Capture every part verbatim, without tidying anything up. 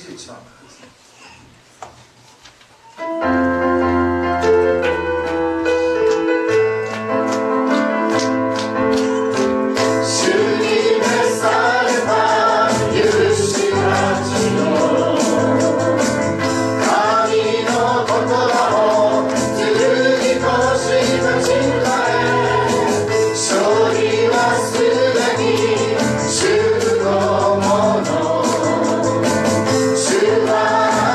じゅういちばんですね。 主は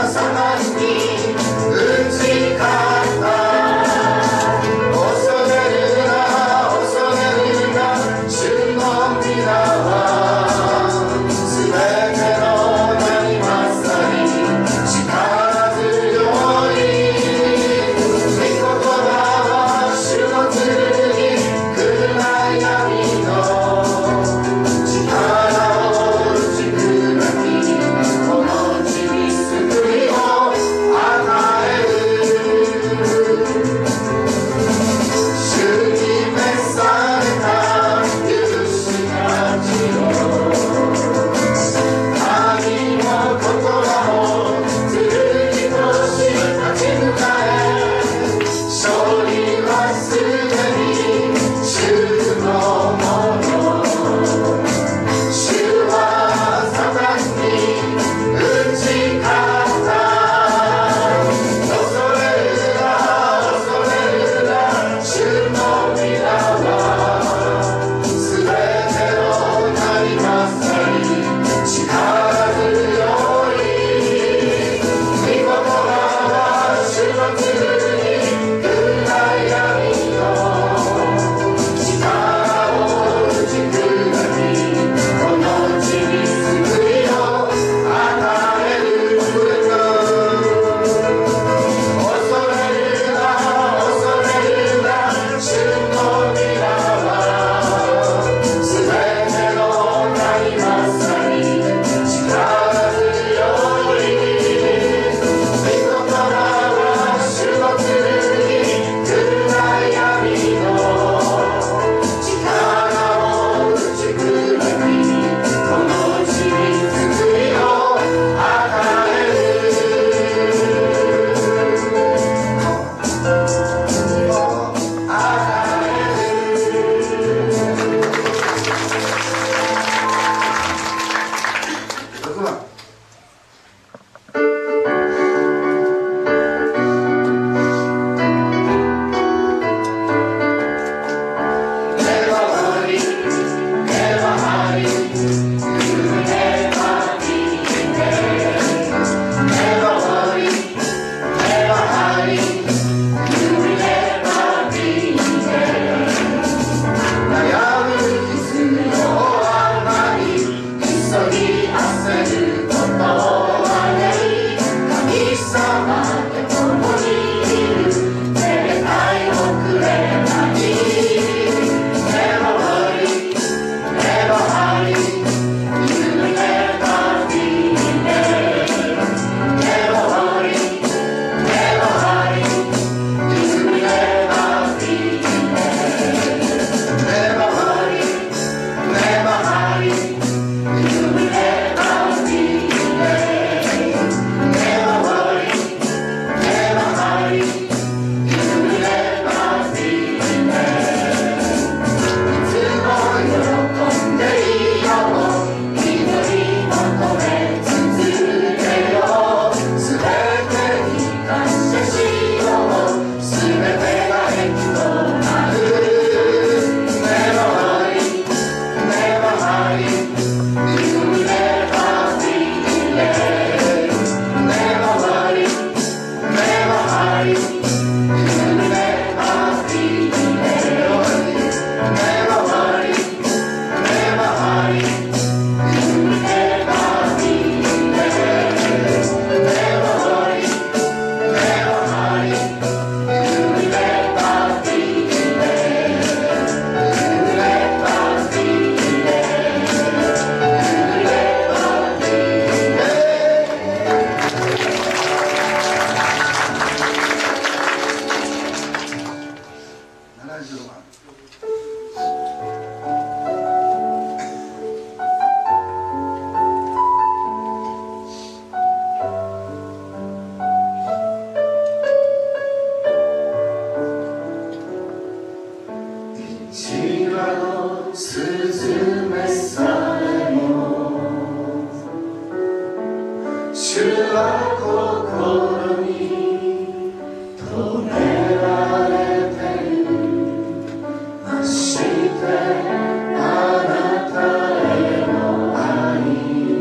主は心に留められている。ましてあなたへの愛、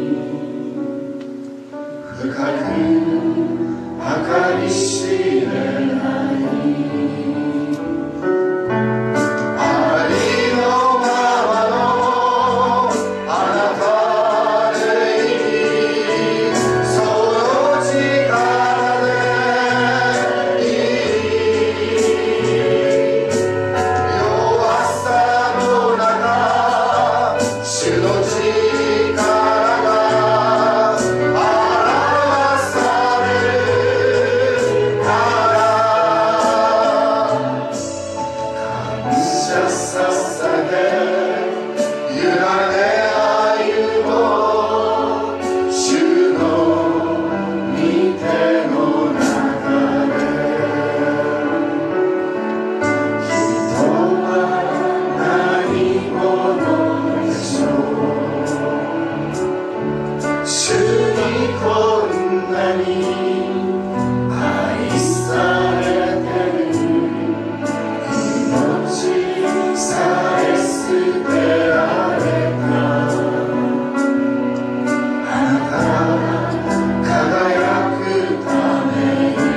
深く計り知れない。ありのままのあなたでいい、その力でいい。弱さの中、主の力が表されるから、感謝捧げ委ね歩もう、主の御手の中で。人は何者でしょう。主にこんなに愛されてる。命さえ捨てられた。あなたは輝くために。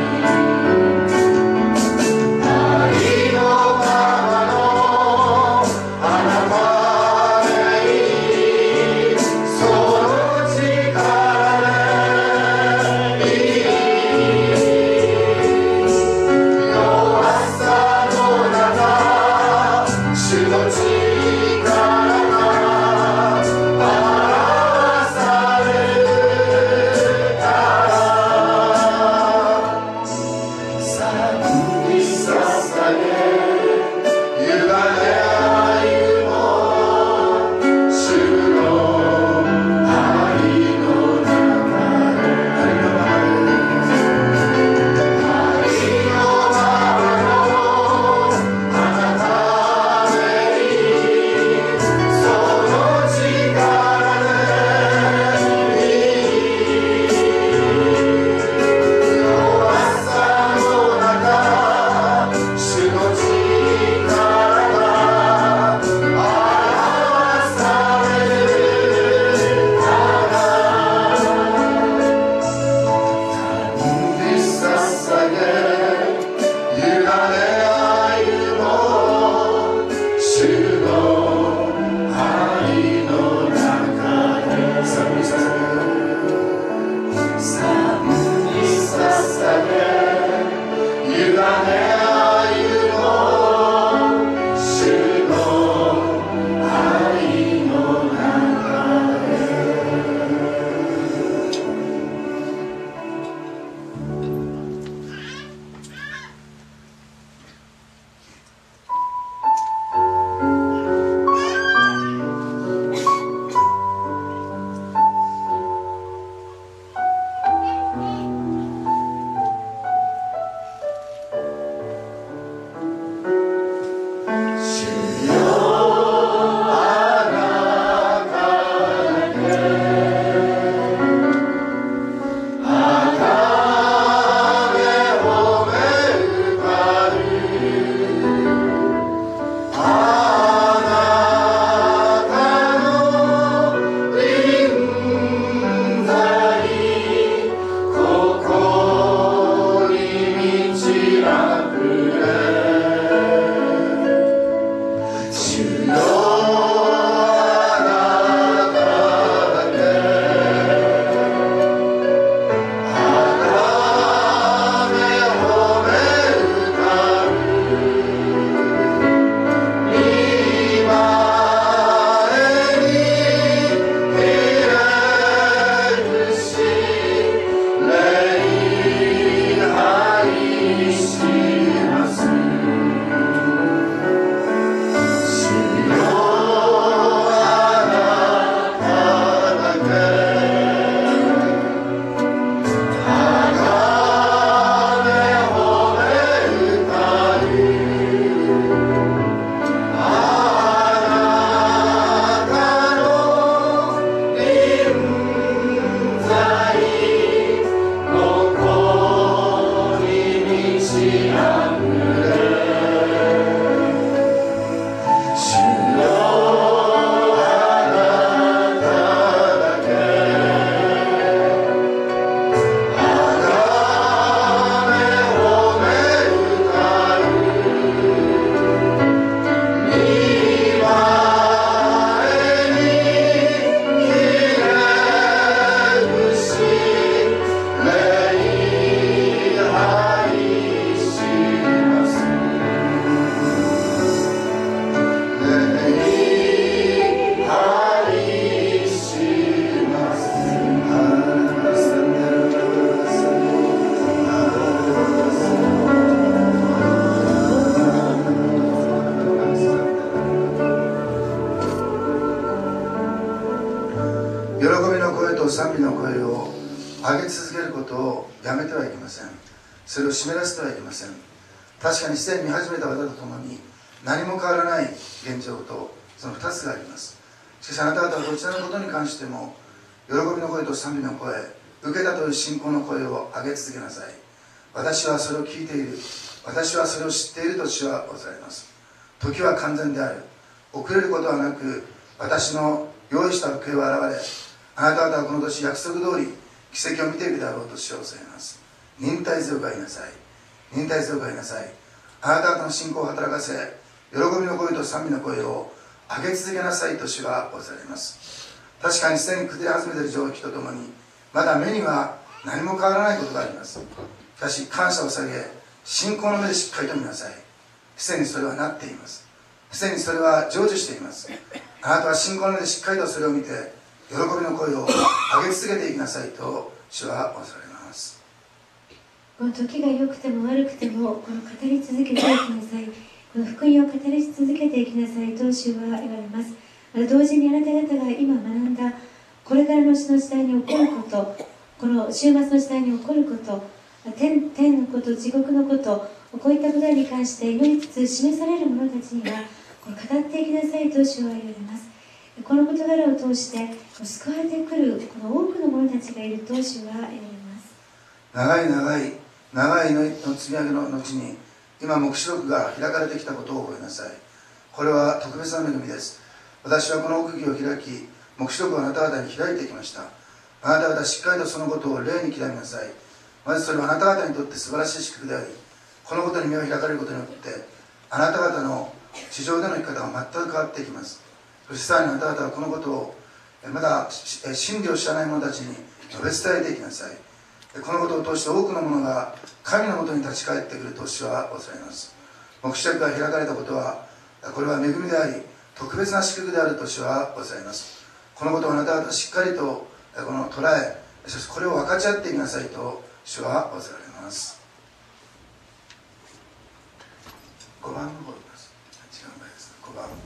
ありのままのあなたでいい、その力で声を上げ続けることをやめてはいけません。それを湿らせてはいけません。確かにすでに見始めた技とともに何も変わらない現状とそのふたつがあります。しかしあなた方はどちらのことに関しても喜びの声と賛美の声、受けたという信仰の声を上げ続けなさい。私はそれを聞いている、私はそれを知っていると主はおっしゃいます。時は完全である、遅れることはなく、私の用意した福音は現れ、あなた方はこの年約束通り奇跡を見ていくだろうと主はおっしゃいます。忍耐強くありなさい、忍耐強くありなさい。あなた方の信仰を働かせ、喜びの声と賛美の声を上げ続けなさいと主はおっしゃいます。確かにすでに崩れ始めている状況とともに、まだ目には何も変わらないことがあります。しかし感謝を下げ、信仰の目でしっかりと見なさい。すでにそれはなっています。すでにそれは成就しています。あなたは信仰の目でしっかりとそれを見て、喜びの声を上げ続けていきなさいと主はおっしゃいます。 この時が良くても悪くても、この語り続けていきなさい。この福音を語り続けていきなさいと主は言われます。また同時にあなた方が今学んだこれからの後の時代に起こること、この週末の時代に起こること、天, 天のこと、地獄のこと、こういったことに関して祈りつつ示される者たちにはこの語っていきなさいと主は言われます。この事柄を通して救われてくるこの多くの者たちがいると主は言われます。 長い長い長い祈りの積み上げの後に今黙示録が開かれてきたことを覚えなさい。これは特別な恵みです。私はこの奥義を開き、黙示録をあなた方に開いてきました。あなた方はしっかりとそのことを霊に刻みなさい。まずそれはあなた方にとって素晴らしい祝福であり、このことに目を開かれることによってあなた方の地上での生き方が全く変わっていきます。そしてさらにあなた方はこのことをまだ真理を知らない者たちに述べ伝えていきなさい。このことを通して多くの者が神のもとに立ち返ってくると主はおっしゃいます。黙示録が開かれたことは、これは恵みであり特別な祝福であると主はおっしゃいます。このことをあなた方はしっかりとこの捉え、そしてこれを分かち合っていきなさいと主はおっしゃられます。ごばんの方です。違う場合です。ごばん。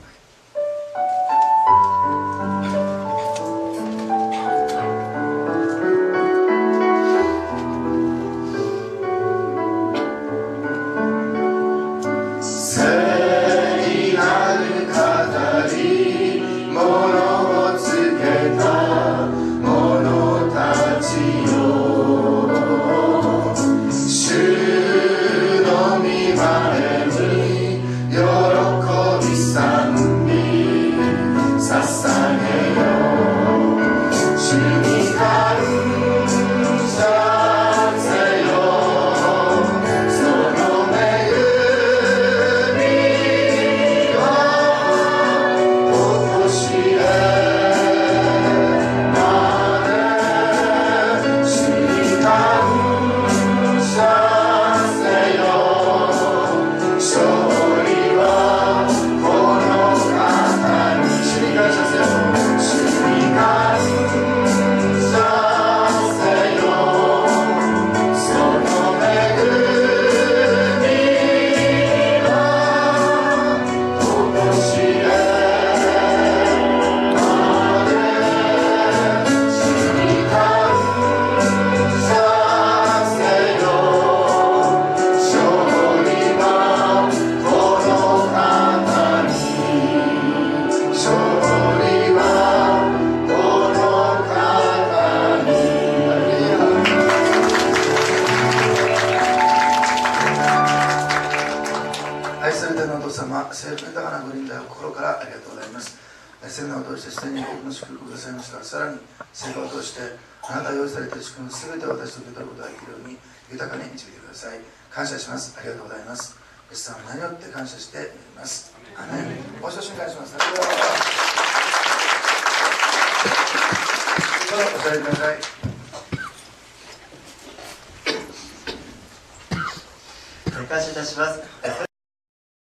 感謝します。ありがとうございます。イエス様に何よって感謝しています。アメン。もう一度お願いします。ありがとうございます。どうぞお座りください。 感謝いたします。